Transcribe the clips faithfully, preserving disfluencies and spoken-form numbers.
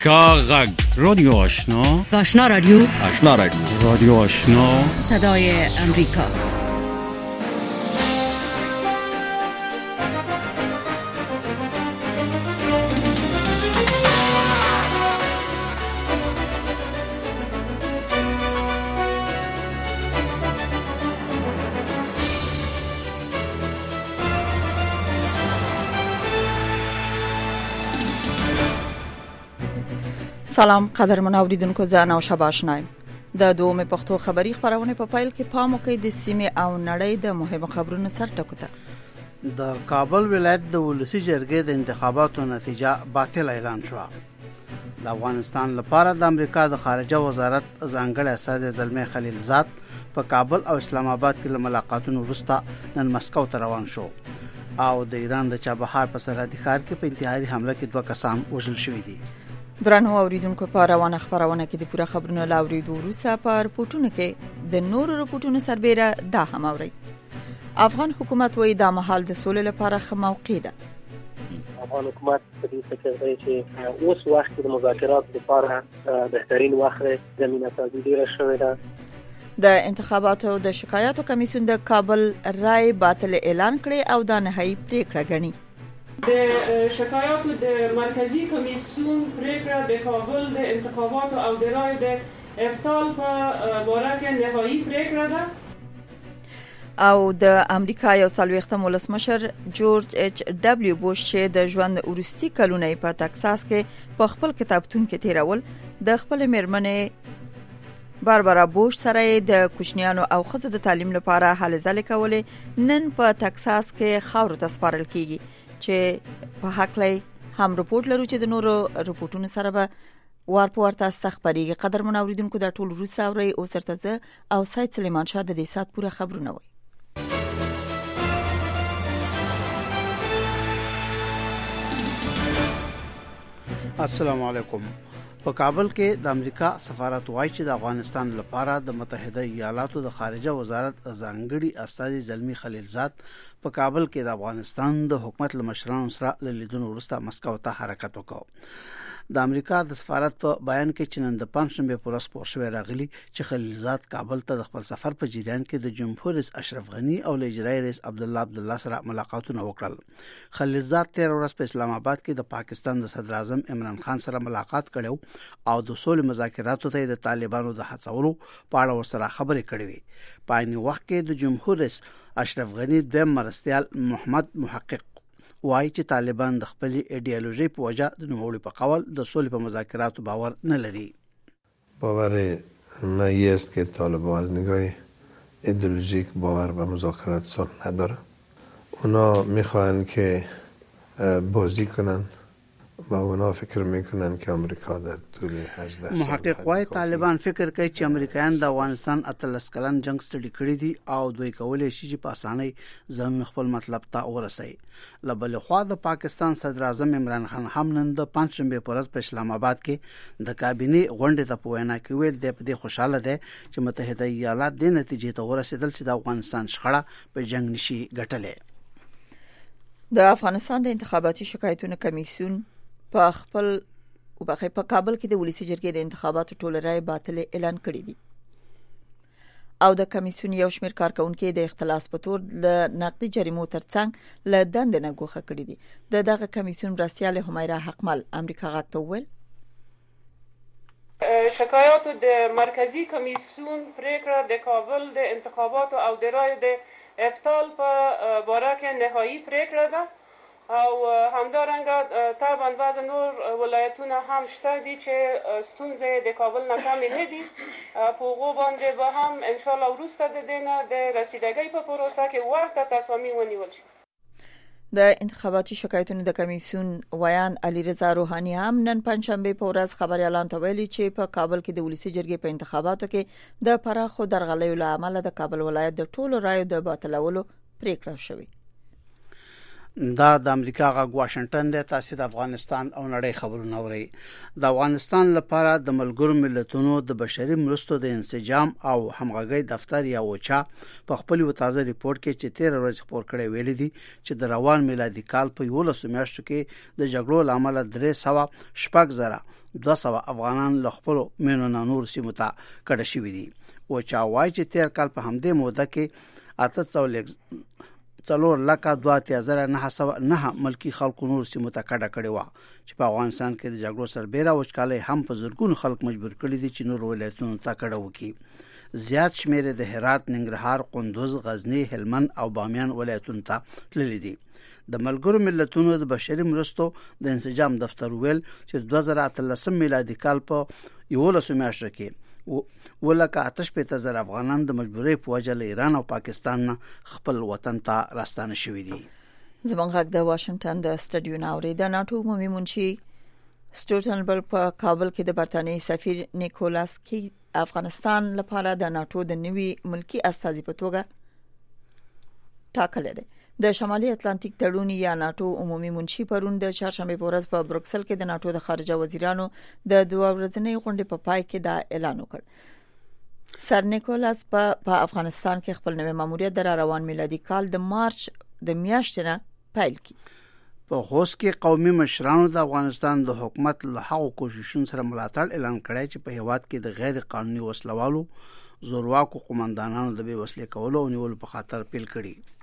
کاغذ رادیو آشنا آشنا رادیو آشنا رادیو رادیو آشنا صدای امریکا. سلام قدرمن اوریدونکو، زه نوشابه آشنایم. د دومې پښتو خبری خبرونه په پایل کې پام وکړئ د سیمې او نړۍ د مهمو خبرونو سر ټکو ته. د کابل ولایت د ولسی جرګې د انتخاباتو نتیجه باطل اعلان شو. د افغانستان لپاره د امریکا د خارجه وزارت ځانګړی استازی زلمی خلیلزاد په کابل او اسلام آباد کې له ملاقاتونو وروسته نن مسکو ته روان شو او د ایران د چابهار په سرحدي ښار کې په انتحاري حمله کې دوه کسان وژل شوي دي. درنو اوریدونکو، په روانه خبرونه کې د پوره خبرونو لاوریدو وروسته په رپورټونو کې د نورو رپورټونو سربېره دا هم اوري. افغان حکومت وایي دا مهال د سولې لپاره ښه موقع ده. افغان حکومت په دې فکر دی چې اوس وخت د مذاکرات لپاره بهترین وخت زمينه سازي ډیره شوې ده. د انتخاباتو د شکایاتو کمیسیون د کابل رای باطل اعلان کړي او دا نهایی پریکړه ګڼي. د شکایاتو د مرکزی کمیسیون پریکړه د کابل د انتخاباتو او د رای د ابطال په باره کې نهایی پریکړه ده. او د امریکا یو څلوېښتم ولسمشر جورج ایچ ډبلیو بوش چې د ژوند وروستي کلونه په تکساس کې په خپل کتابتون کې تیرول، د خپل میرمنې باربرا بوش سره د کوچنیانو او ښځو د تعلیم لپاره هلې ځلې کولې نن په تکساس کې خاورو ته سپارل کیږي، چې په حق لای هم رپورټ لرو چې د نورو رپورټونو سره به وار په ورته استخبارېږي. قدرمن اوریدونکو، دا ټول وروسته اورئ. اوس درته زه او سید سلیمان شاه د دې ساعت پوره خبرونه وایي. السلام علیکم. په کابل کې د امریکا سفارت وايي چې د افغانستان لپاره د متحده ایالاتو د خارجه وزارت ځانګړي استازي زلمی خلیلزاد په کابل کې د افغانستان د حکومت لمشرانو سره لیدنو وروسته مسکو ته حرکت وکړ. د امریکا د سفارت په بیان کې چې نن د پنځشنبه پر ورځ پور شوی راغلی چې خلیلزاد کابل ته د خپل سفر په جریان کې د جمهور رئیس اشرف غنی او اجرایي رئیس عبد الله عبد الله سره ملاقاتونه وکړل. خلیلزاد تیر ورځ په اسلام آباد کې د پاکستان د صدر اعظم عمران خان سره ملاقات کړو او د سولې مذاکراتو ته د طالبانو د هڅولو په اړه ورسره خبرې کړې وې. په عین وخت کې د جمهور رئیس اشرف غنی د مرستيال محمد محقق وایي چې طالبان د خپل ایډیالوژي په وجه د نوموړي په قول د سولې په مذاکراتو باور نه لري. باور من این است که طالبان از نگاه ایدئولوژیک باور به مذاکرات صلح نداره. اونا میخوان که بازی کنن و اونا فکر میکنن که امریکا در طول هجده سال محقق وایي طالبان فکر کوي چې امریکایان د افغانستان اتلس کلن جنگ ستړي کړی دي او دوی کولای شي چې په اسانۍ ځان خپل مطلب ته ورسوي. له بل خوا د پاکستان صدر اعظم عمران خان هم نن د پنځشنبه پر ورځ په اسلام آباد کې د کابینه غونډې ته په وینا کې ویل دی په دې خوشاله دی چې متحده ایالات د نتیجې ته ورسېدل چې د افغانستان شخړه په جنگ نشي ګټلې. د افغانستان د انتخاباتي شکایتونو کمیسیون په خپل وبخې په کابل کې د ولسی جرګې د انتخاباتو ټول رای باطل اعلان کړی دي او د کمیسیون یو شمېر کارکونکو د اختلاس په تور د نقدي جریمو ترڅنګ له دند نه ګوښه کړی دي. د دغه کمیسیون مرستیال همیرا حقمل امریکا غاک ته وویل شکایاتو د مرکزی کمیسیون پریکړه د کابل د انتخاباتو او د رای د ابطال په باره کې نهایی پریکړه ده او همدارنګه طبعا بعض نور ولایتونه هم شته دي چې ستونزې د کابل نه کمې نه دي. په هغو باندې به هم انشاءالله وروسته د دې نه د رسیدګۍ په پروسه کې ورته تصامیم ونیول شي. د انتخاباتي شکایتونو د کمیسیون ویان علیرضا روحانی هم نن پنځشنبه په ورځ خبريالان ته ویلي چې په کابل کې د ولسی جرګې په انتخاباتو کې د پراخو درغلیو له امله د کابل ولایت د ټولو رایو د باطلولو پریکړه شوې. دا د امریکا غږ واشنگټن د تاسو د افغانستان او نړۍ خبرونه اورئ. د افغانستان لپاره د ملګرو ملتونو د بشري مرستو د انسجام او همغږي دفتر یا اوچا په خپل تازه ریپورت کې چې تیر ورځ خبر کړی ویل دي چې د روان میلادي کال په یولسو میاشتو کې د جګړو لامل درې سوه شپږ زره دوه سوه افغانان له خپل مینو نور سیمو ته کډه شوي دي. اوچا وايي چې تیر کال په همدې موده کې اته سوه څلور لکه دوه اتیا زره نه سوه نه ملکی خلکو نور سیمو ته کډه کړې وه چې په افغانستان کې د جګړو سربېره وچکالۍ هم په زرګونو خلک مجبور کړي دي چې نور ولایتونو ته کډه وکړي. زیات شمېر د هرات، ننګرهار، کندوز، غزنی، هلمند او بامیان ولایتونو ته تللي دي. د ملګرو ملتونو د بشري مرستو د انسجام دفتر ویل چې دوه زره اتلسم میلادي کال په یولسو میاشتو کې ولکه آتش پته زر افغانان د مجبورۍ په وجه له ایران او پاکستان نه خپل وطن ته راستانه شوي دي. زموږ غږ د واشنگټن د سټډیو ناوړي د ناتو عمومي منشي سټولټنبرګ په کابل کې د برتانیې سفیر نیکولاس کی افغانستان لپاره د ناتو د نوي ملکی استازي په توګه ټاکل دي. د شمالي اتلانتیک تړون یا ناتو عمومي منشي پرون د چهارشنبه په ورځ په بروکسل کې د ناتو د خارجه وزیرانو د دوه ورځنۍ غونډې په پای کې دا اعلان وکړ. سر نیکولاس په پا افغانستان کې خپل نوې ماموریت در روان میلادي کال د مارچ د میاشتې نه پیل کړ. په خوست کې قومي مشرانو د افغانستان د حکومت له هغو کوششونو سره ملاتړ اعلان کړی چې په هیواد کې د غیر قانوني وسلوالو زورواکو قومندانانو د بې وسلې کولو او نیولو په خاطر پیل کړي.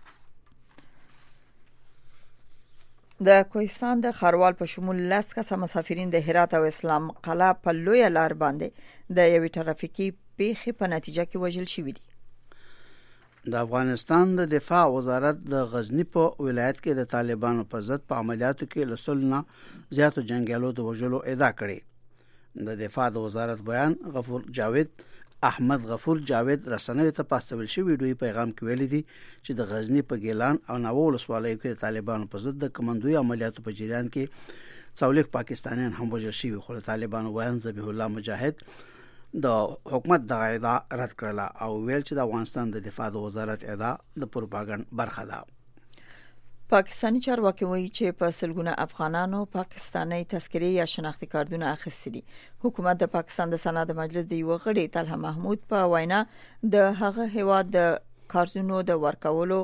د کوهستان د خاروال په شمول لاس کسه مسافرین د هرات او اسلام قلعه په لوی لار باندې د یوې ټرافیکي پیښې په نتیجه کې وژل شوي دي. د افغانستان د دفاع وزارت د غزنی په ولایت کې د طالبانو پر ضد په عملیاتو کې لسلنا زیاتو جنگیالو د وژلو ادعا کړې. د دفاع د وزارت بیان غفور جاوید احمد غفور جاوید رسنیو ته پاستول شوی ویډیوي پیغام کې ویلي دي چې د غزنی په ګیلان او ناوو ولسوالیو کې د طالبانو پر ضد د کمانډوي عملیاتو په جریان کې څولک پاکستانیان هم وژل شوي، خو د طالبانو ویان ذبیح الله مجاهد د حکومت د ادعا رد کړله او ویل چې د افغانستان د دفاع د وزارت ادعا د پروپاګاندا برخه ده. پاکستانی چارواکي وایي چې په سلګونه افغانانو پاکستاني تذکرې یا شناختی کارتونه اخیستي دي. حکومت د پاکستان د سنا د مجلس د یو غړي طلحه محمود په وینا د هغه هیواد د کارتونو د ورکولو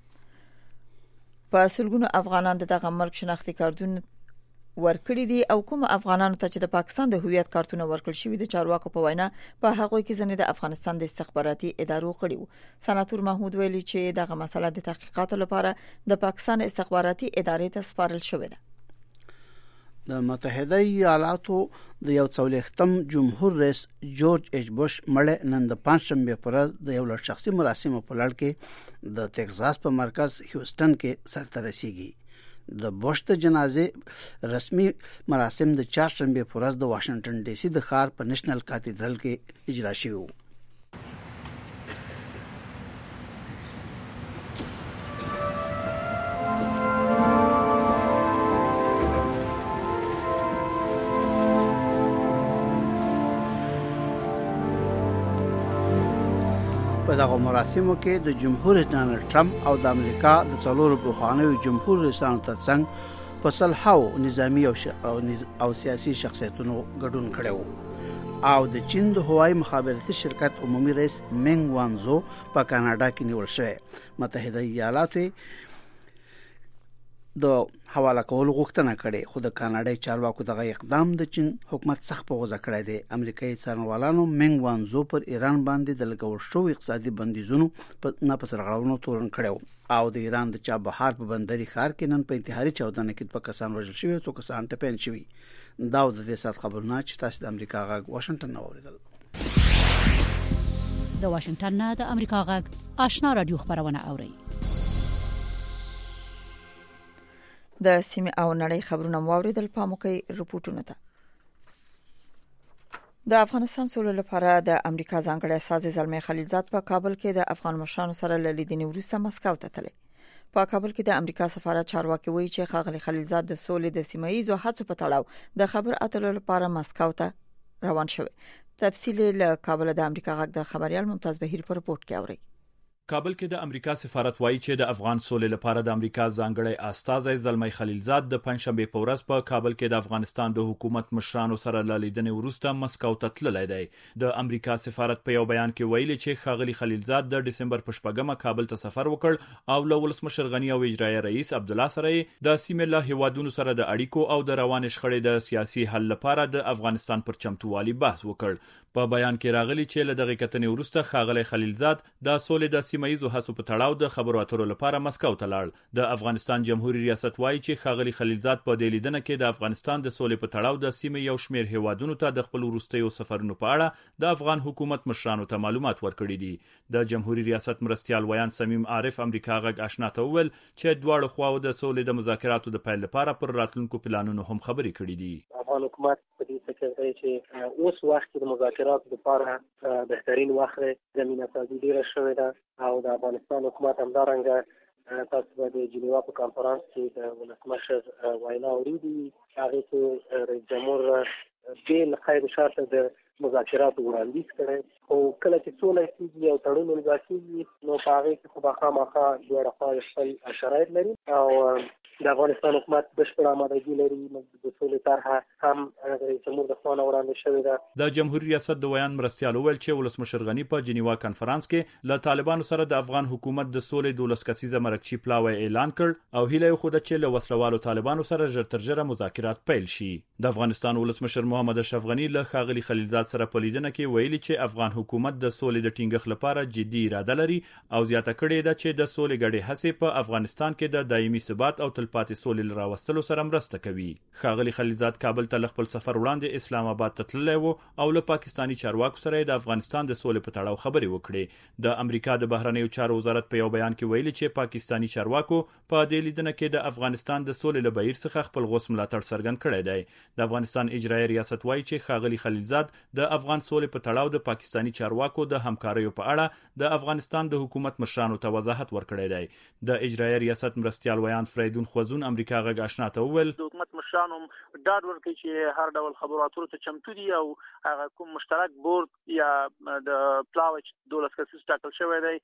په سلګونه افغانان دغه ملک شناختی کارتونه ورکړي دي او کوم افغانانو ته چې د پاکستان د هویت کارتونه ورکړل شوی د چارواکو په وینا په هغه کې ځنې د افغانستان د استخباراتي ادارو کړي وو. سناتور محمود ویلي چې دغه مسله د تحقیقاتو لپاره د پاکستان استخباراتي ادارې ته سپارل شوې ده. د متحده ایالاتو د یو څولختم جمهور رئیس جورج ایچ بوش مړ نن د پنځشنبه پر ورځ د یو لړ شخصي مراسمو په لړ کې د ټکساس په مرکز هیوستن کې سرته رسیږي. د بوش د جنازې رسمي مراسم د چهارشنبه په ورځ د واشنگټن ډي سي د ښار په نېشنل کاتیډرل کې اجرا شوی و. په دغه مراسمو کې د جمهور رئیس ډانلډ ټرمپ او د امریکا د څلورو پخوانیو جمهور رئیسانو ترڅنګ په صلحاو نظامی او, او, او سیاسي شخصیتونو ګډون کړو او د چین د هوایي مخابراتي شرکت عمومي رئیس منګ وانزو په کاناډا کې نیول شوی. متحده ایالاتو د حواله کولو غوښتنه کړې خو د کاناډای چارواکو دغه اقدام د چین حکومت سخت په غوسه کړی دی. امریکایي څارنوالانو منګ وانزو پر ایران باندې د لګول شوی اقتصادي بندیزونو په نه پسرغړونو تورن کړو او د ایران د چابهار په بندري ښار کې نن په انتحاري چاودنه کې په کسان وژل شوي او کسان ټپین شوي. دا د دې سات خبرونه چې تاسو د امریکا غږ واشنگټن اوریدل. د واشنگټن نه د امریکا غږ آشنا رادیو خبرونه اوري. د سیمه او نړۍ خبرونه واوریدل. پام وکړئ رپورټونو ته. د افغانستان سولې لپاره د امریکا ځانګړی استازی زلمی خلیلزاد په کابل کې د افغان مشرانو سره لیدنې وروسته مسکو ته تللی. په کابل کې د امریکا سفارت چارواکي وایي چې ښاغلی خلیلزاد د سولې د سیمه ییزو هڅو په تړاو د خبر اترو لپاره مسکو ته روان شوی. تفصیل له کابل د امریکا غږ د خبريال ممتاز بهیر په رپورت کې اوري. کابل کې د امریکا سفارت وایي چې د افغان سولې لپاره د امریکا ځانګړی استازی زلمی خلیلزاد د پنځشنبه په ورځ په کابل کې د افغانستان د حکومت مشرانو سره له لیدنې وروسته مسکو ته تللی دی. د امریکا سفارت په یو بیان کې ویلي چې ښاغلي خلیلزاد د دسمبر په شپږمه کابل ته سفر وکړ او له ولسمشر غنی او اجرایي رئیس عبد الله سره د سیمې له هیوادونو سره د اړیکو او د روان شخړې د سیاسي حل لپاره د افغانستان پر چمتووالي بحث وکړ. په بیان کې راغلي چې له دغه کتنې وروسته ښاغلي خلیلزاد د سولې د سیمایي هڅو په تړاو د خبرو اترو لپاره مسکو ته لاړ. د افغانستان جمهوریت ریاست وایي چې ښاغلي خلیلزاد په دې لیدنه کې د افغانستان د سولې په تړاو د سیمې یو شمېر هیوادونو ته د خپل وروستیو سفرونو په اړه د افغان حکومت مشرانو ته معلومات ورکړي دي. د جمهوریت ریاست مرستیال ویان صمیم عارف امریکا غږ آشنا ته وویل چې دواړو خواو د سولې د مذاکراتو د پیل لپاره پر راتلونکو پلانونو هم خبرې کړې دي. افغان حکومت په دې فکر دی چې اوس وخت د مذاکراتو لپاره بهترین وخت زمینه سازي ډیره شوې ده او د افغانستان حکومت همدارنګه تاسو به د جنیوا په کانفرنس کې د ولسمشر وینا اوریدي. هغه کې رئیس جمهور بیل خیر شرط د مذاکراتو وړاندیز کړی او کله چې څونه کېږي او تړون امضا کېږي نو په هغې کې خو به خامخا دواړه خواوې خپل شرایط لري او د افغانستان حکومت بشپړه آمادګي لري. د سولې طرحه هم د رئیس جمهور د خوا نه وړاندې شوې ده. د جمهوریت ریاست د ویان مرستیال وویل چې ولسمشر غنی په جنیوا کانفرنس کې له طالبانو سره د افغان حکومت د سولې دولس کسیزه مرکچی پلاوی اعلان کړ او هیله یې خوده چې له وسلوالو طالبانو سره ژر تر ژره مذاکرات پیل شي. د افغانستان ولسمشر محمد اشرف غنی له ښاغلي خلیلزاد سره په لیدنه کې ویلي چې افغان حکومت د سولې د ټینګښت لپاره جدي اراده لري او زیاته کړې ده چې د سولې ګډې هڅې په افغانستان کې د دایمي ثبات او تلپاتې سولې راوستلو سره مرسته کوي. ښاغلي خلیلزاد کابل ته خپل سفر وړاندې اسلام آباد ته تللی و او له پاکستاني چارواکو سره د افغانستان د سولې په تړاو خبرې وکړې. د امریکا د بهرنیو چارو وزارت په یو بیان کې ویلي چې پاکستاني چارواکو په دې لیدنه کې د افغانستان د سولې له بهیر څخه خپل غوښ ملاتړ څرګند کړی دی. د افغانستان اجرایي ریاست وایي چې ښاغلي خلیلزاد د افغان سولې په تړاو د پاکستاني چارواکو د همکاریو په اړه د افغانستان د حکومت مشرانو ته وضاحت ورکړی دی. د اجرایي ریاست مرستیال ویان فریدون خوزون امریکا غږ آشنا ته وویل د حکومت مشرانو ډاډ ورکړي چې هر ډول خبرو اترو ته چمتو دي او هغه کوم مشترک بورډ یا د پلاوی دولس کسیز ټاکل شوی دی.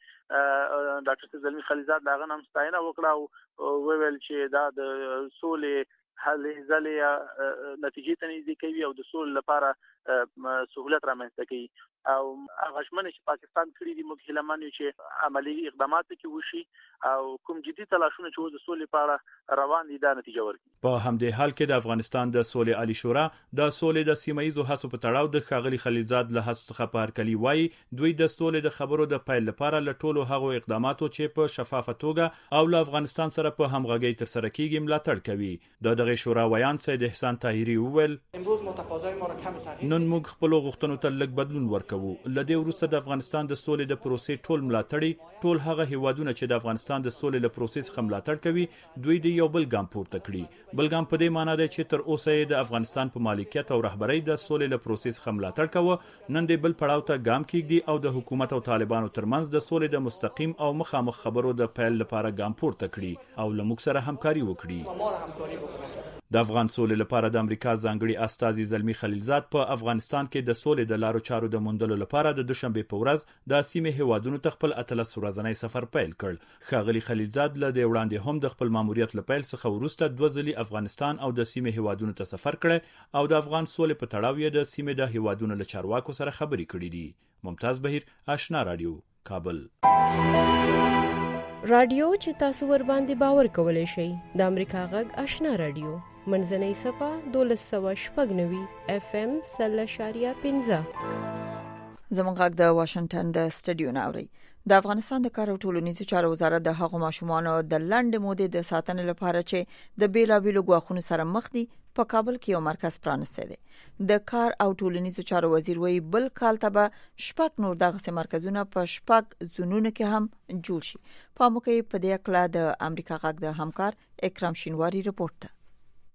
ډاکټر زلمی خلیلزاد دغه نام ستاینه وکړه او وویل چې دا د سولې هلې ځلې نتیجې ته نږدې کوي او د سولې لپاره سهولت رامنځته کوي او هغه ژمنې چې پاکستان کړي دي موږ هیله من یو چې عملي اقدامات کې وشي او کوم جدي تلاشونه چې د سولې په اړه روان دي دا نتیجه ورکړي. په همدې حال کې د افغانستان د سولې عالی شورا د سولې د سیمایي هڅو په تړاو د ښاغلي خلیلزاد له هڅو څخه په هرکلي وایي دوی د سولې د خبرو د پیل لپاره له ټولو هغو اقداماتو چې په شفافه توګه او له افغانستان سره په همغږۍ ترسره کیږي ملاتړ کوي. د دغه شورا ویان سید احسان طاهری وویل نن موږ خپل غوښتنو ته لږ بدلون ورکوو. لدې وروسته د افغانستان د سولې د پروسې ټول ملاتړي ټول هغه هیوادونه چې د افغانستان د سولې له پروسې څخه ملاتړ کوي دوی د یو بل ګام پورته کړي. بل ګام په دې معنی دی چې تر اوسه یې د افغانستان په مالکیت او رهبرۍ د سولې له پروسې څخه ملاتړ کوه نن د بل پړاو ته ګام کېږدي او د حکومت او طالبانو ترمنځ د سولې د مستقیم او مخامخ خبرو د پیل لپاره ګام پورته کړي او له موږ سره همکاري وکړي. د افغان سولې لپاره د امریکا ځانګړي استازي زلمی خلیلزاد په افغانستان کې د سولې د لارو چارو د موندلو لپاره د دوشنبه په ورځ د سیمې هیوادونو ته خپل اتلس ورځنی سفر پیل کړ. ښاغلي خلیلزاد له دې وړاندې هم د خپل ماموریت له پیل څخه وروسته دوه ځلې افغانستان او د سیمې هیوادونو ته سفر کړی او د افغان سولې په تړاو یې د سیمې د هیوادونو له چارواکو سره خبرې کړې دي. ممتاز بهیر، آشنا رادیو، کابل. رادیو چې تاسو ور باندې باور کولای شئ د امریکا غږ آشنا رادیو منځنۍ صفه دولس سوه شپږ نوي اف ام سل اشاریه پنځه. زموږ غږ د واشنگټن د سټډیو ناوړي. د افغانستان د کار او ټولنیزو چارو وزارت د هغو ماشومانو د لنډ مودې د ساتنې لپاره چې د بیلابیلو ګواښونو سره مخ دي په کابل کې یو مرکز پرانسته دی. د کار او ټولنیزو چارو وزیر وی بل کال ته به شپږ نور دغه مرکزونه په شپږ زونونو کې هم جوړ شي. په موقع په دې اړه د امریکا غږ د همکار اکرام شینواری رپورټ ده.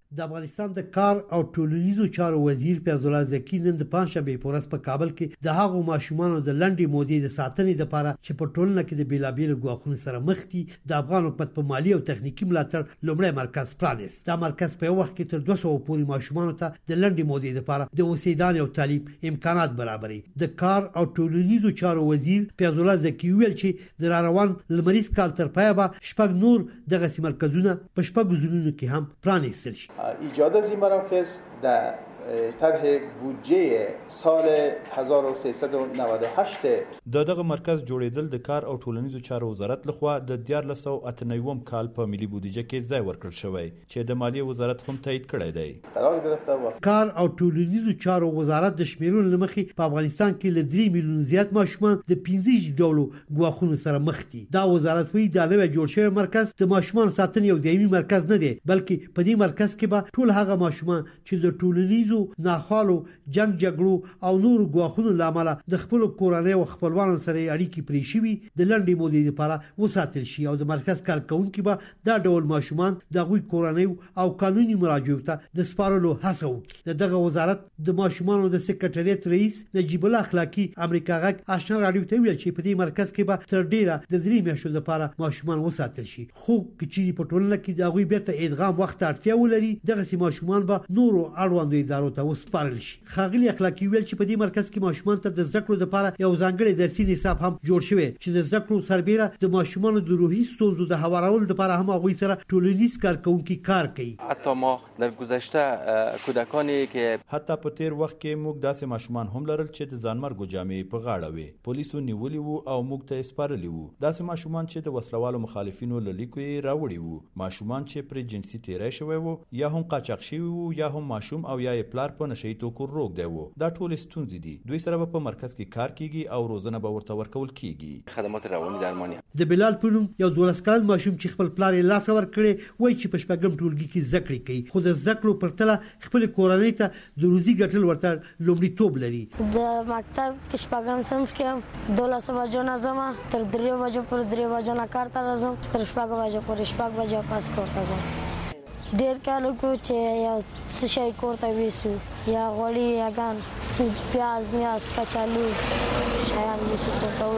د افغانستان د کار او ټولنیزو چارو وزیر فیض الله زکی نن د پنځشنبه په ورځ په کابل کې د هغو ماشومانو د لنډې مودې د ساتنې لپاره چې په ټولنه کې د بیلابیلو ګواښونو سره مخ دي د افغان حکومت په مالی او تخنیکی ملاتړ لومړی مرکز پرانیست. دا مرکز په وخت کې تر دوه سوه پورې ماشومانو ته د لنډې مودې لپاره د اوسېدنې او تعلیم امکانات برابري. د کار او ټولنیزو چارو وزیر فیض الله زکی ویل چې د روان لمریز کال تر پایه به شپږ نور دغه مرکزونه په شپږ ځلونو کې هم پرانیستل شي. ایجاد از این مراکز در طرح بودجه سال هزار و سیصد و نود و هشت د دغه مرکز جوړیدل د کار او ټولنیزو چارو وزارت لخوا د دیارلس سوه اته نوي کال په ملي بودیجه کې ځای ورکړل شوی چې د مالیې وزارت هم تایید کړی دی. قرار گرفته و کار او ټولنیزو چارو وزارت د شمیرونو لمخې په افغانستان کې ل درې میلیون زیات ماشومان د پنځه ډولو ګواښونو سره مخ دي. دا وزارت وایي دا نوی جوړ شوی مرکز د ماشومان ساتنې یو دایمي مرکز نه دی بلکې په دې مرکز کې به ټول هغه ماشومان چې د ټولنیزو ناخوالو جنگ جګړو او نور ګواښونو لامل د خپل کورنۍ او خپلوانو سره اړیکې پرې شوي د لنډې مودې لپاره وساتل شي او د مرکز کارکونکي به دا ډول ماشومان د غوي کورنۍ او قانوني مراجعو ته د سپارلو هڅه وکړي. دغه وزارت د ماشومانو د سکرټریټ رئیس نجیب الله اخلاقی امریکا غږ آشنا رادیو ته ویل چې په دې مرکز کې به تر ډیره د درې میاشتو لپاره ماشومان وساتل شي خو چې په ټولنه کې د غوي بیرته ادغام وخت اړتیا ولري دغه سي ماشومان به نور اړوندو ادارو ته وسپارل شي. خاغلی اخلاقی ویل چې په دې مرکز کې ماشومان ته د زده کړو لپاره یو ځانګړی درسي نصاب هم جوړ شوی چې د زده کړو سربېره د ماشومانو د روحي ستونزو د هوارولو لپاره هم هغوی سره ټولنیز کارکونکي کار کوي. حتی ما در گذشته کودکانی که حتی په تیر وخت کې موږ داسې ماشومان هم لرل چې د ځانمرګو جامې په غاړه وي پولیسو نیولي وو او موږ ته سپارلي وو. داسې ماشومان چې د وسلوالو مخالفینو له لیکو یې راوړي وو ماشومان چې پر جنسي تیری شوی وو یا هم قاچاق شوی وو یا هم ماشوم او یا پلار په نشئی توکو روغ دی وو. دا ټول ستونزې دي. دوی سره په مرکز کې کار کیږي او روزنه به ورته ورکول کیږي. خدمات رواني درماني د بلال پونم یو دولس کال ماشوم چې خپل پلار یې لاس ور کړی وای چې په شپږم ټولګي کې ذکر کوي خو د ذکر پر تله خپل کورنۍ ته د روزي ګټل ورته لومړیتوب لري. د مکتب کې شپږم صنف کې دولس بجو نه زما تر درې بجو پر درې بجو نه کار ته راځم تر شپږ بجو پر شپږ بجو پاس کور ته ځم. ډېر کالو کې چې یا څه شی کور ته ویسو یا غوړي یا ګان پیاز میاز کچالو شیان ویسو کور ته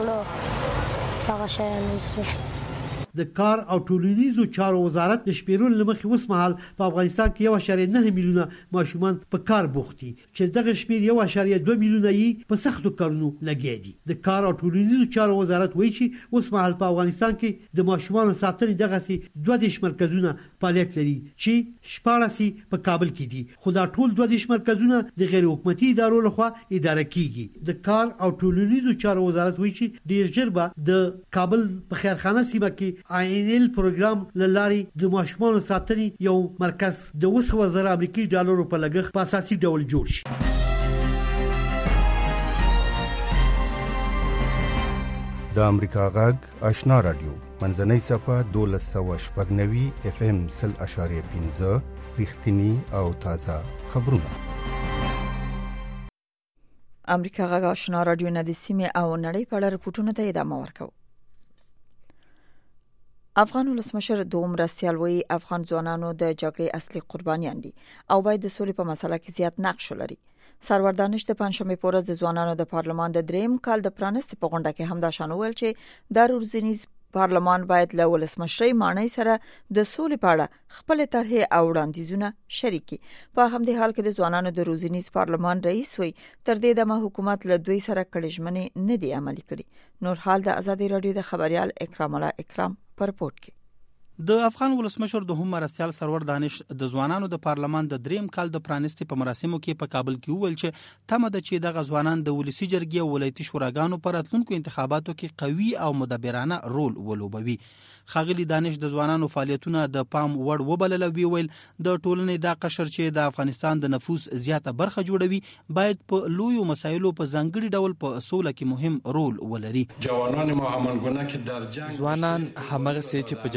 وړو هغه شیان ویسو. د کار او ټولنیزو چارو وزارت د شمیرون لمخې اوس مهال په افغانستان کې یو اشاریه نه میلیونه ماشومان په کار بوخت دي چې دغه شمیر یو اشاریه دوه میلیونه یې په سختو کارونو لګیا دي. د کار او ټولنیزو چارو وزارت وایي چې اوس مهال په افغانستان کې د ماشومانو ساتنې دغه دوه دیش مرکزونه فعالیت لري چې شپاړس په کابل کې دي خو دا ټول دوه دیش مرکزونه د غیر حکومتي ادارو لخوا اداره کیږي. د کار او ټولنیزو چارو وزارت وایي چې ډیر ژر به د کابل په خیرخانه سیمه کې آی ان ایل پروګرام لاري د ماشومانو ساتنې یو مرکز د اوسه وزارت امریکایي ډالرو په لګښت په اساسي ډول جوړ شي. د امریکا غږ آشنا رادیو منځنۍ صفه دولس سوه شپږ نوي اف ام سل اشاریه پنځه رښتینی او تازه خبرونه. امریکا غږ آشنا رادیو نه د سیمې او نړۍ په اړه رپورټونه ته ادامه ورکوي. افغان ولسمشر دوم رسیالوي افغان ځوانانو د جګړې اصلي قربانیان دي او باید د سولې په مسله کې زیات نقش ولري. سرور دانش د پنځشنبه په ورځ د ځوانانو د پارلمان د دریم کال د پرانست په غونډه کې هم دا شان ویل چې د روزنیز پارلمان باید له ولسمشرۍ مانای سره د سولې په اړه خپل طرحې او وړاندیزونه شریکي. په همدې حال کې د ځوانانو د روزنیز پارلمان رئیس وي تر دې دمه حکومت له دوی سره کړي ژمنې نه دی عملي کړي. نور حال د ازادي رادیو د خبريال اکرام الله اکرام پر رپورت کې. د افغان ولسمشر دوهم مرسیال سرور دانش د ځوانانو د پارلمان د دریم کال د پرانستي په مراسمو کې په کابل کې وویل چې تمه ده چې دغه ځوانان د ولسی جرګې او ولایتي شوراګانو پر راتلونکو انتخاباتو کې قوي او مدبرانه رول ولوبوي. خاغلی دانش د ځوانانو فعالیتونه د پام وړ وبلل او ویل د ټولنې د قشر چې د افغانستان د نفوس زیاته برخه جوړوي باید په لویو مسایلو په ځانګړي ډول په سوله کې مهم رول ولري. ځوانان ما همانګونه کې در جنگ ځوانان همغه سي چې په جګړه کې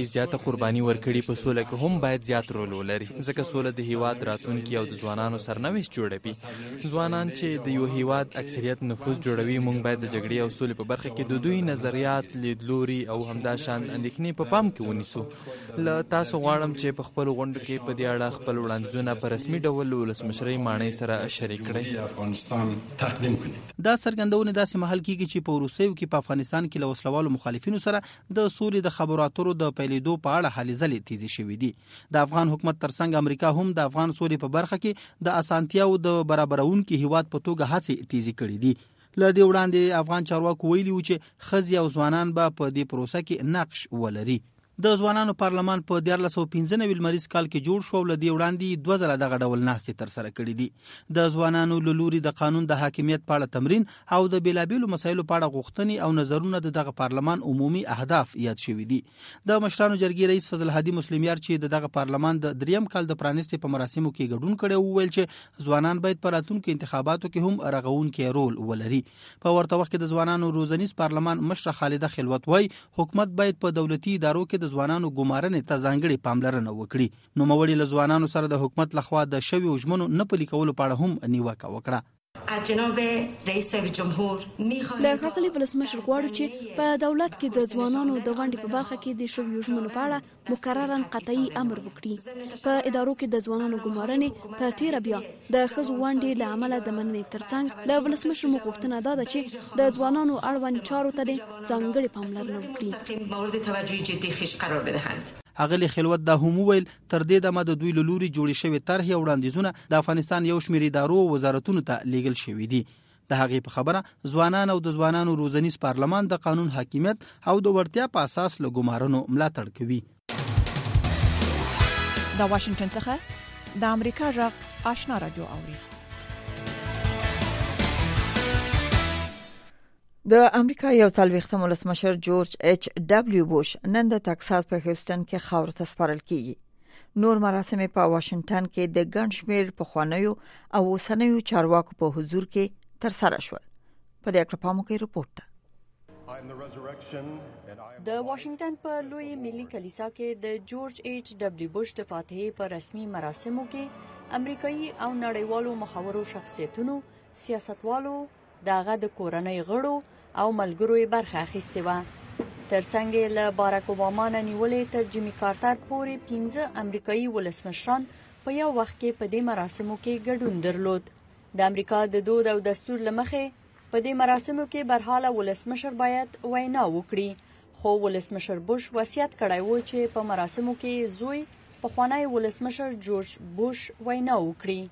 زیاته قرباني ورکړي په سوله کې هم باید زیات رول ولري، ځکه سوله د هیواد راتلونکي او د ځوانانو سرنوشت جوړوي. ځوانان چې د یو هیواد اکثریت نفوذ جوړوي، موږ باید د جګړې او سولې په برخه کې د دوی نظریات، لیدلوري او همدا شان اندېښنې په پام کې ونیسو. له تاسو غواړم چې په خپل غونډو کې په دې اړه خپل وړاندیزونه په رسمي ډول ولسمشرۍ ماڼۍ سره شریک کړئ. دا څرګندونه داسې مهال کېږي چې په روسیو کې په افغانستان کې له وسلوالو مخالفینو سره د سولې د خبرو اترو د پیلېدو په اړه هلې ځلې تیزې شوې دي. د افغان حکومت ترڅنګ امریکا هم د افغان سولې په برخه کې د اسانتیاو د برابرونکي هیواد په توګه هڅې تیزې کړې دي. له دې وړاندې افغان چارواکو ویلي و چې ښځې او ځوانان به په دې پروسه کې نقش ولري. د ځوانانو پارلمان په دیارلس سوه پنځه نوي لمریز کال کې جوړ شو او له دې وړاندې دوه ځله دغه ډول ناستې ترسره کړي دي. د ځوانانو له لوري د قانون د حاکمیت په اړه تمرین او د بېلابېلو مسایلو په اړه غوښتنې او نظرونه د دغه پارلمان عمومي اهداف یاد شوي دي. د مشرانو جرګې رئیس فضل هادي مسلمیار چې د دغه پارلمان د دریم کال د پرانیستې په مراسمو کې ګډون کړی وویل چې ځوانان باید په راتلونکو انتخاباتو کې هم رغونکی رول ولري. په ورته وخت کې د ځوانانو روزنیز پارلمان مشره خالده خلوت وایي حکومت باید په دولتي ادارو کې د ځوانانو ګمارنې ته ځانګړې پاملرنه وکړي. نوموړي له ځوانانو سره د حکومت لخوا د شویو ژمنو نه پلي کولو په اړه هم نیوکه وکړه. از جناب رئیس جمهور له ښاغلي ولسمشر غواړو چې په دولت کې د ځوانانو د ونډې په برخه کې د شویو ژمنو په اړه مکررا قطعي امر وکړي. په ادارو کې د ځوانانو ګمارنې په تیره بیا د ښځو ونډې له امله د مننې ترڅنګ له ولسمشر مو غوښتنه دا ده چې د ځوانانو اړوند چارو ته ځانګړې پاملرنه وکړي. مورد توجه جدي خیش قرار بدهند. اغلی خلوت دا هم ویل تر دې دمه د دوی له لوري جوړې شوې طرحې او وړاندیزونه د افغانستان یو شمېر ادارو او وزارتونو ته لیږل شوي دي. د هغې په خبره ځوانان او د ځوانانو روزنیز پارلمان د قانون حاکمیت او د وړتیا په اساس له ګمارنو ملاتړ کوي. د واشنگټن څخه د امریکا غږ آشنا رادیو اوري. د امریکا یو څلوېښتم ولسمشر جورج ایچ ډبلیو بوش نن د ټکساس په هیوستن کې خاورو ته سپارل کیږي. نور مراسم په واشنگټن کې د ګڼ شمېر پخوانیو او اوسنیو چارواکو په حضور کې ترسره شول. په دې اړه پام وکړئ رپورټ ته. د واشنگټن په لوی ملي کلیسا کې د جورج ایچ ډبلیو بوش د فاتحې په رسمي مراسمو کې امریکایي او نړیوالو مخورو شخصیتونو، سیاستوالو، دغه د کورنۍ غړو او ملګرو یې برخه اخیستې وه. ترڅنګ له باراک اوباما نه نیولې تر جیمي کارتر پورې پنځه امریکایي ولسمشران په یو وخت کې په دې مراسمو کې ګډون درلود. د امریکا د دود او دستور له مخې په دې مراسمو کې برحاله ولسمشر باید وینا وکړي، خو ولسمشر بوش وصیت کړی و چې په مراسمو کې زوی پخوانی ولسمشر جورج بوش وینا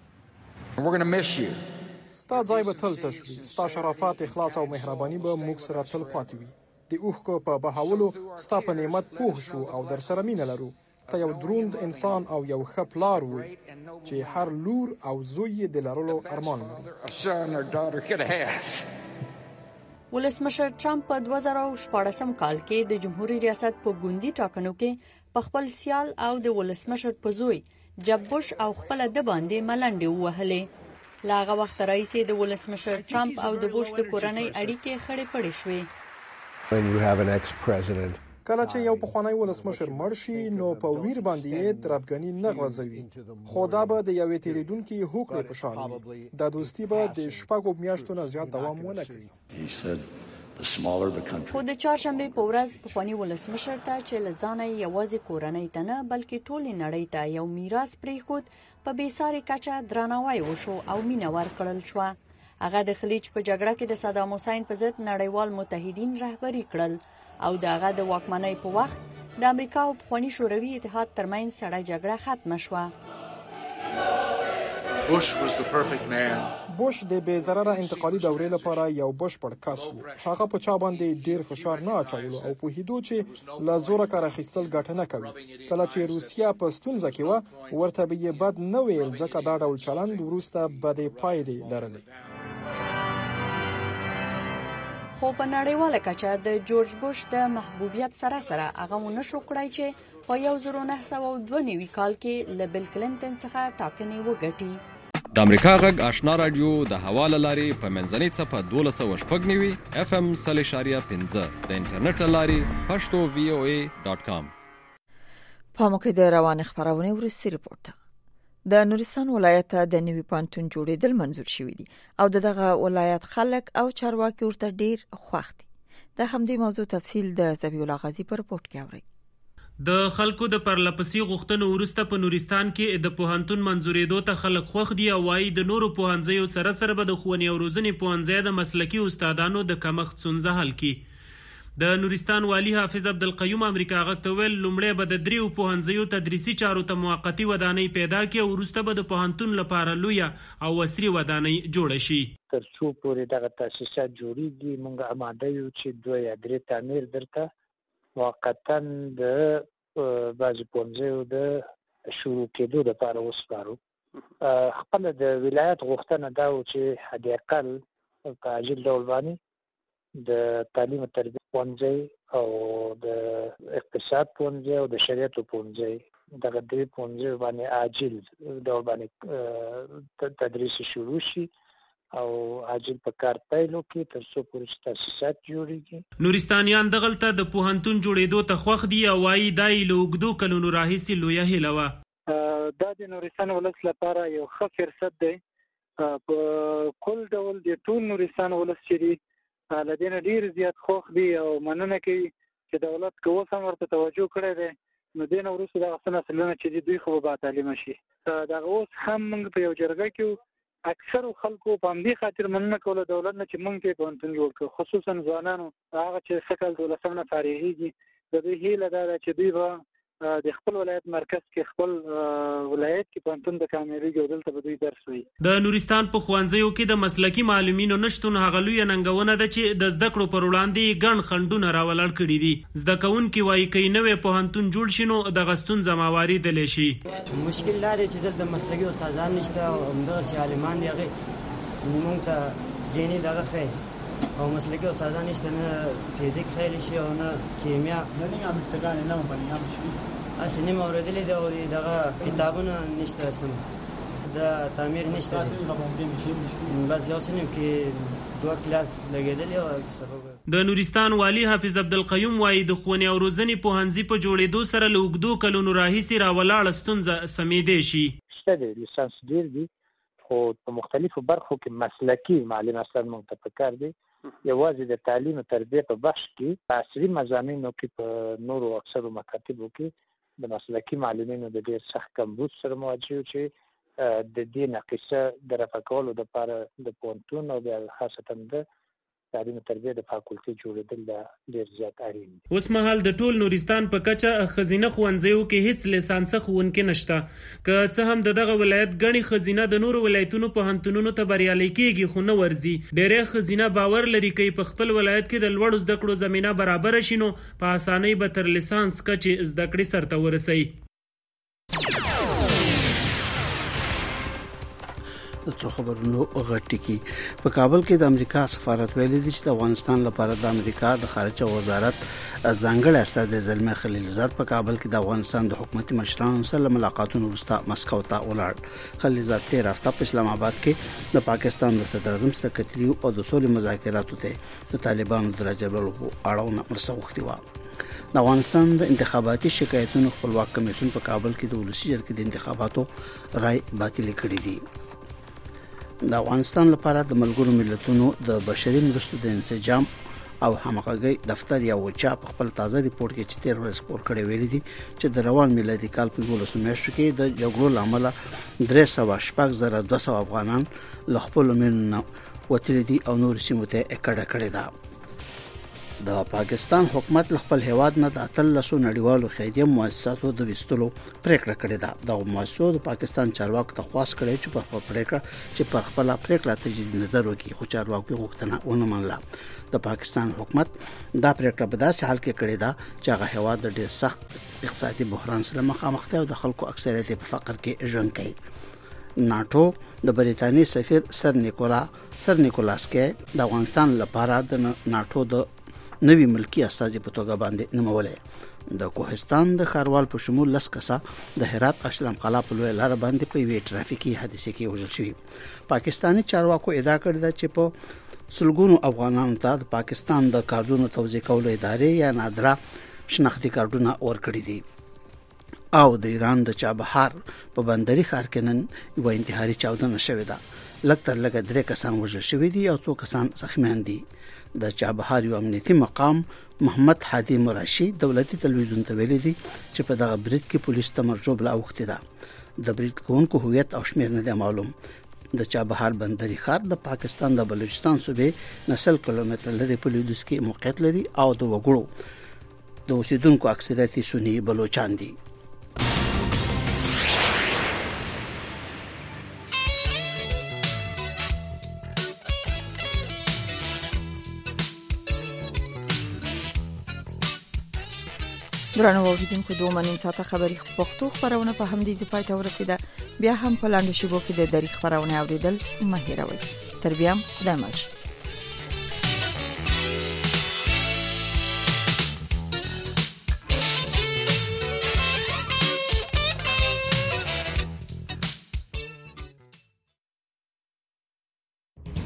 وکړي. ستا ځای به تل تش وي، ستا شرافت، اخلاص او مهرباني به موږ سره تل پاتې وي. د اوښکو په بهاولو ستا په نعمت پوه شو او در سره مینه لرو. ته یو دروند انسان او یو ښه پلار وي چې هر لور او زوی یې د لرلو ارمان لري. ولسمشر ټرمپ په دوه زره شپاړسم کال کې د جمهوریت ریاست په ګوندي ټاکنو کې په خپل سیال او د ولسمشر په زوی جب بوش او خپل د باندې ملنډې ووهلې. لاغه وخت راځي د ولسمشر ټرمپ او د بوش د کورنۍ اړیکې خړې پړې شوې. کله چې یو پخوانی ولسمشر مړ شي نو په ویر باندې یې ترافګنی نه غځوي، خو دا به د یوې تیریدونکي هوکړې په شان وي. دا دوستي به د شپږو میاشتو نه زیات دوام ونه کړي. خو د چهارشنبې په ورځ پخوانی ولسمشر ته چې له ځانه یوازې کورنۍ ته نه بلکې ټولې نړۍ ته یو میراث پرېښود په بېساري کچه درناوی وشو او مینه ورکړل شوه. هغه د خلیج په جګړه کې د صدام حسین په ضد نړیوال متحدین رهبري کړل او د هغه د واکمنۍ په وخت د امریکا او پخواني شوروي اتحاد ترمنځ سړه جګړه ختمه شوه. بوش بوش د بې ضرره انتقالي دورې لپاره یو بشپړ کس و. هغه په چا باندې ډیر فشار نه اچولو او پوهېدو چې له زوره کار اخیستل ګټه نه کوي. کله چې روسیا په ستونزه کې وه ورته به یې بد نه ویل ځکه دا ډول چلند وروسته بدې پایلې لرلې. خو په نړیواله کچه د جورج بوش د محبوبیت سره سره هغه ونه شو کړای چې په یو زر نه سوه دوه نوي کال کې له بیل کلینټن څخه ټاکنې وګټي. د امریکا غږ آشنا رادیو د حواله لاري په منځنۍ څپه دولس سوه شپږ نوي اف ام سل اشاریه پنځه د انټرنیټ لاري پښتو وی او ای ډاټ کام. په موقع د روان خبرونه ورسې ریپورت د نورستان ولایت د نوي پانتون جوړېدل منزور شوی دی او دغه ولایت خلک او چارواکي ورته ډیر خوښ دي. د همدې موضوع تفصیل د زبی الله غازی په رپورت کې اوري. د خلکو د پرلپسې غوښتنو وروسته په نورستان کې د پوهنتون منزورېدو ته خلک خوښ دي او وايي د نورو پوهنځیو سره سره به د ښوونې او روزنې پوهنځی د مسلکي استادانو د کمښت ستونزه حل کړي. د نورستان والی حافظ عبدالقیوم امریکا غږ ته ویل لومړی به د دریو پوهنځیو تدریسي چارو ته موقتي ودانۍ پیدا کړي او وروسته به د پوهنتون لپاره لویه او عصري ودانۍ جوړه شي. تر څو پورې دغه تاسیسات جوړیږي موږ اماده یو چې دوه یا درې تعمیر درته موقتا د بعضې پوهنځیو د شروع کېدو لپاره وسپارو. خپله د ولایت غوښتنه دا و چې حداقل په عاجل ډول باندې د تعلیم او تربیه پوهنځی او د اقتصاد پوهنځی او د شریعت پوهنځی دغه درې پوهنځیو باندې عاجل ډول باندې تدریس شروع شي او عاجل په کار پیل وکړي تر څو پورې چې تاسیسات جوړیږي. نورستانیان دغلته د پوهنتون جوړېدو ته خوښ دي او وایي دا یې له اوږدو کلونو راهیسې لویه هیله وه. دا د نورستان ولس لپاره یو ښه فرصت دی. په کل ډول د ټول نورستان ولس چې دی له دې نه ډېر زیات خوښ دي او مننه کوي چې دولت که اوس هم ورته توجه کړی دی نو دې نه وروسته دغه څه نسلونه چې دي دوی خو به باتعلیمه شي. دغه اوس هم موږ په یو جرګه کې اکثرو خلکو په همدې خاطر مننه کوله دولت نه چې موږ ته پوهنتون جوړ کړو، خصوصا ځوانانو هغه چې څه کال دولسم نه فارغېږي د دوی هیله دا ده چې دوی به د خپل ولایت مرکز کې خپل ولایت کې پوهنتون د کامیابیږي او دلته به دوی درس وایي. د نورستان په ښوونځیو کې د مسلکي معلمینو نشتون هغه لویه ننګونه ده چې د زده کړو پر وړاندې ګڼ خنډونه راولاړ کړي دي. زده کوونکي وایي که نوی پوهنتون جوړ شي نو دغه ستونزه مواردلی شي. مشکل دا دی چې دلته مسلکي استادان نشته او همدغسې عالمان دي هغې موږ ته دیني دغه ښیي او مسلکي استادان نشته، نه فیزیک خیلی شي او نه کیمیا. نه نیمه مستګانې نه په نیمه شي اصل نیمه اورېدلې ده او دغه کتابونه نشته سم د تعمیر نشته بس یو سنیم کې دوه کلاس لګېدلې او سبب. د نورستان والی حافظ عبدالقیوم وایي د ښوونې او روزنې پوهنځي په جوړېدو سره له اوږدو کلونو راهیسې راولاړه ستونزه سمېدی شي. شته دی لیسانس ډېر دي خو په مختلفو برخو کې مسلکي معلم استاد موږ ته پکار دی. یوازې د تعلیم او تربیه په بخش کې په عصري مضامینو کې په نورو اکثرو مکاتبو کې د مسلکي معلمینو د ډېر سخت کمبود سره مواجه یو چې د دې نقصه د رفع کولو دپاره د پوهنتون او بیا خاصتا د تعلیم او تربیه د فاکولټي جوړېدل دا ډېر زیات اړین دي. اوس مهال د ټول نورستان په کچه ښځینه ښوونځیو کې هیڅ لیسانسه ښوونکي نشته. که څه هم د دغه ولایت ګڼې ښځینه د نورو ولایتونو پوهنتونونو ته بریالۍ کېږي خو نه ورځي. ډېری ښځینه باور لري که په خپل ولایت کې د لوړو زده کړو زمینه برابره شي نو په اسانۍ به تر لیسانس کچې زده کړې سرته ورسوي. د څو خبرونو غټی کی په کابل کې د امریکا سفارت ویلي دی چې د افغانستان لپاره د امریکا د خارجه وزارت ځانګړی استازی زلمه خلیلزاد په کابل کې د افغانستان د حکومتي مشرانو سره ملاقاتونه وروسته مسکو ته ولاړ. خلیلزاد تیر هفته په اسلام آباد کې د پاکستان د صدر اعظم سره کتلي او د سولې مذاکراتو ته د طالبانو د راجبلو اړوند مرسته وغوښتي و. د افغانستان د انتخاباتي شکایتونو خپلواک کمیسیون په کابل کې د ولسی جرګې د انتخاباتو رائے باطل کړې دي. د افغانستان لپاره د ملګرو ملتونو د بشري مرستو د انسجام او همغږي دفتر یو چا په خپل تازه ریپورت کې چې تیر ورځ خبر کړی ویلي دي چې د روان میلادي کال په یولسمه میاشت کې د جګړو لامل درې سوه شپږ زره دوه سوه افغانان له خپل مینو وتلي دي او نور سیمو ته اکړه کړې ده. د پاکستان حکومت خپل هیواد نه د اتلسو نړیوالو خیریه مؤسساتو د وستلو پریکړه کړې ده. د مؤسسو د پاکستان چارواکو ته خواست کړی چې په پریکړه چې پر خپل پریکړه تجدید نظر وکړي خو چارواکو غوښتنه ونه منله. د پاکستان حکومت دا پریکړه په داسې حال کې کړې ده چې هغه هیواد د ډېر سخت اقتصادي بحران سره مخامخ دی او د خلکو اکثریت په فقر کې ژوند کوي. ناتو د بریتانیې سفیر سر نیکولا سر نیکولاس کې د افغانستان لپاره د ناتو د نوی ملکی استازي په توګه باندې نومولې. د کوهستان د خاروال په شمول لس کسه د هرات اشلم قلا په لوی لار باندې په وی ټرافیکي حادثه کې وژل شوي. پاکستاني چارواکو ادعا کړې ده چې په سلګونو افغانانو ته د پاکستان د کارډونو توزیع کولو ادارې یا نادره شناختی کارډونه ورکړي دي. او د ایران د چابهار په بندري ښار کې نن یو انتحاري چاودنه شوې ده. لږ تر لږه درې کسان وژل شوي دي او څو کسان زخمیان دي. د چابهار یو امنیتي مقام محمد حادی مراشي دولتي تلویزیون ته ویلي دي چې په دغه برید کې پولیس تمرجو بل اوختي ده. د برید کوونکو هویت او شمیر نه دی معلوم. د چابهار بندري ښار د پاکستان د بلوچستان صوبې نسل کیلومتر لري په لویدیځ کې موقعیت لري او د وګړو د اوسیدونکو اکثریت سنی بلوچان دي. درنو اوریدونکو دوه نیم ساعته خبري پښتو خبرونه په همدې ځای ته ورسیده. بیا هم په لاندې شبکو کې د دریغ خبرونه اوریدل مه هېروئ. تر بیا خدای مل.